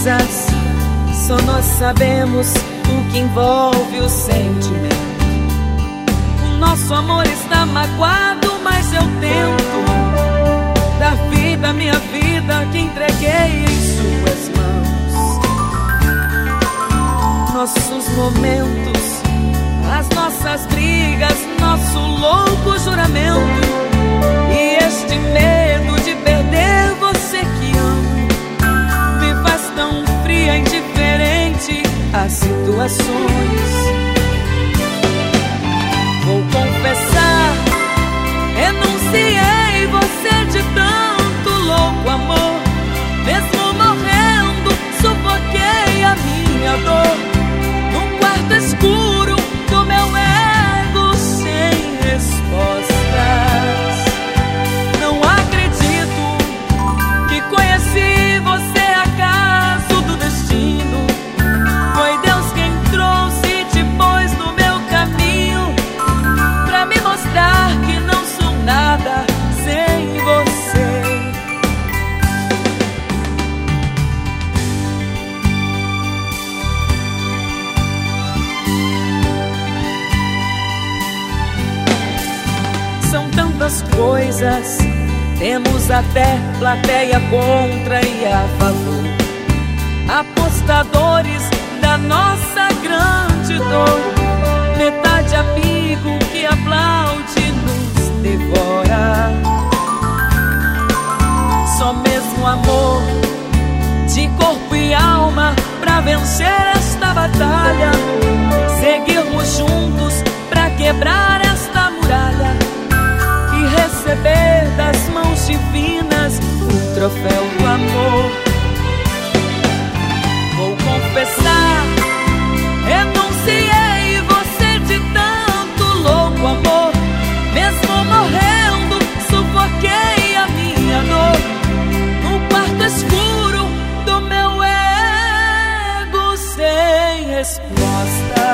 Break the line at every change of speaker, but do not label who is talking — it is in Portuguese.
coisas só nós sabemos o que envolve o sentimento. O nosso amor está magoado, mas eu tento dar vida à minha vida que entreguei em suas mãos. Nossos momentos, as nossas brigas, nosso louco juramento e este medo de perder você que amo me faz tão fria, indiferente às situações. Vou confessar, renunciei você de tanto louco amor. Mesmo morrendo, sufoquei a minha dor num quarto escuro do meu ego sem respostas. Não acredito que conheci você acaso do destino. Foi Deus quem trouxe e te pôs no meu caminho pra me mostrar que não sou nada sem você. São tantas coisas, temos até plateia contra e a favor, apostadores da nossa grande dor, metade amigo que aplaude nos devora. Só mesmo amor de corpo e alma pra vencer esta batalha, seguirmos juntos pra quebrar esta muralha e receber das mãos divinas o troféu do amor. Vou confessar, renunciei você de tanto louco amor. Mesmo morrendo, sufoquei a minha dor no quarto escuro do meu ego sem resposta.